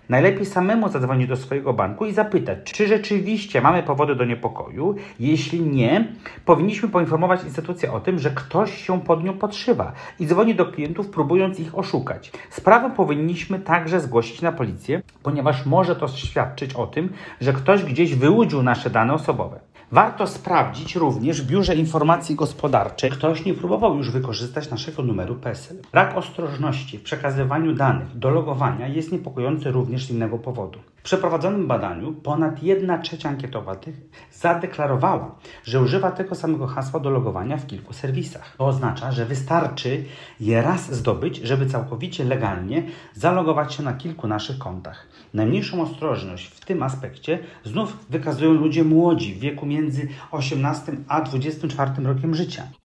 Najlepiej samemu zadzwonić do swojego banku i zapytać, czy rzeczywiście mamy powody do niepokoju. Jeśli nie, powinniśmy poinformować instytucję o tym, że ktoś się pod nią podszywa i dzwoni do klientów, próbując ich oszukać. Sprawę powinniśmy także zgłosić na policję, ponieważ może to świadczyć o tym, że ktoś gdzieś wyłudził nasze dane osobowe. Warto sprawdzić również w Biurze Informacji Gospodarczej, czy ktoś nie próbował już wykorzystać naszego numeru PESEL. Brak ostrożności w przekazywaniu danych do logowania jest niepokojący również z innego powodu. W przeprowadzonym badaniu ponad 1/3 ankietowanych zadeklarowała, że używa tego samego hasła do logowania w kilku serwisach. To oznacza, że wystarczy je raz zdobyć, żeby całkowicie legalnie zalogować się na kilku naszych kontach. Najmniejszą ostrożność w tym aspekcie znów wykazują ludzie młodzi w wieku między 18 a 24 rokiem życia.